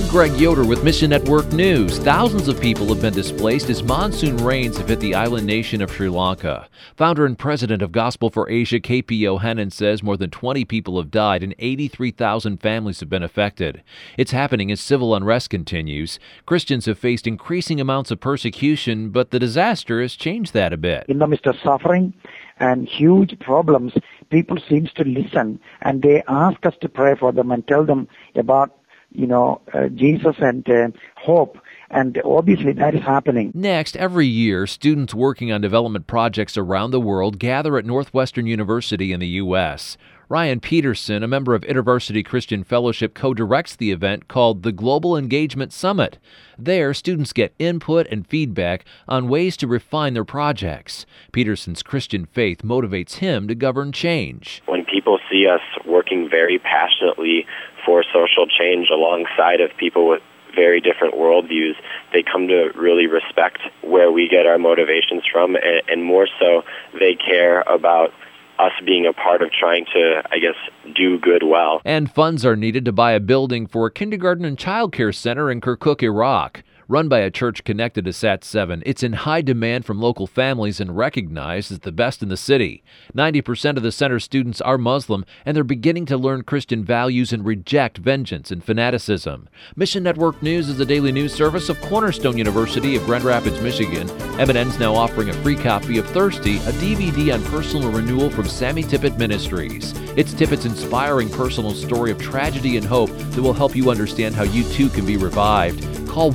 I'm Greg Yoder with Mission Network News. Thousands of people have been displaced as monsoon rains have hit the island nation of Sri Lanka. Founder and president of Gospel for Asia, KP Yohanan, says more than 20 people have died and 83,000 families have been affected. It's happening as civil unrest continues. Christians have faced increasing amounts of persecution, but the disaster has changed that a bit. In the midst of suffering and huge problems, people seem to listen, and they ask us to pray for them and tell them about Jesus and hope. And obviously that is happening. Next, every year, students working on development projects around the world gather at Northwestern University in the U.S. Ryan Peterson, a member of InterVarsity Christian Fellowship, co-directs the event called the Global Engagement Summit. There, students get input and feedback on ways to refine their projects. Peterson's Christian faith motivates him to govern change. When people see us working very passionately for social change alongside of people with very different worldviews, they come to really respect where we get our motivations from, and more so, they care about us being a part of trying to, do good well. And funds are needed to buy a building for a kindergarten and child care center in Kirkuk, Iraq. Run by a church connected to Sat7, it's in high demand from local families and recognized as the best in the city. 90% of the center's students are Muslim, and they're beginning to learn Christian values and reject vengeance and fanaticism. Mission Network News is the daily news service of Cornerstone University of Grand Rapids, Michigan. M&N's now offering a free copy of Thirsty, a DVD on personal renewal from Sammy Tippett Ministries. It's Tippett's inspiring personal story of tragedy and hope that will help you understand how you too can be revived. Call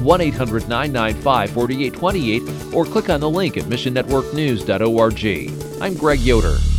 1-800-995-4828 or click on the link at missionnetworknews.org. I'm Greg Yoder.